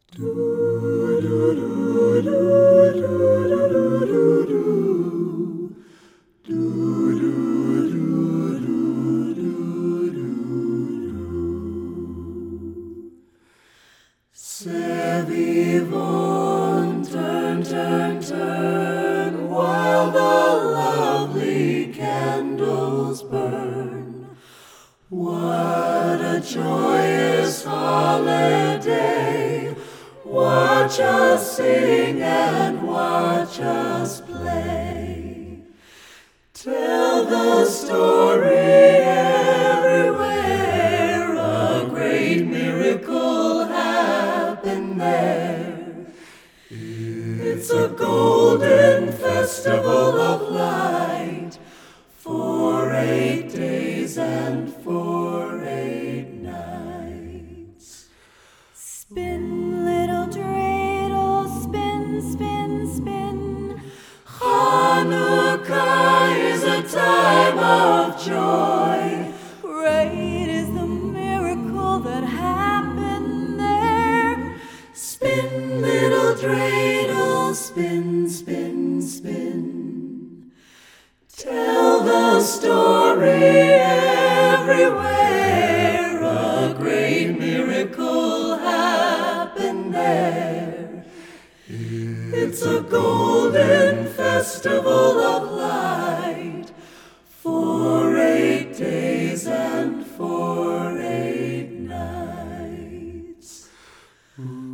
Se vivon, turn, turn, turn, while the lovely candles burn. What a joyous holiday! Watch us sing and watch us play. Tell the story everywhere, a great miracle happened there. It's a golden festival of light, for 8 days and for 8 nights. Spin, little dreidel, spin, spin, spin. Hanukkah is a time of joy. Great is the miracle that happened there. Spin, little dreidel, spin, spin, spin. Tell the story everywhere, a great miracle happened there. It's a golden festival of light, for 8 days and for 8 nights.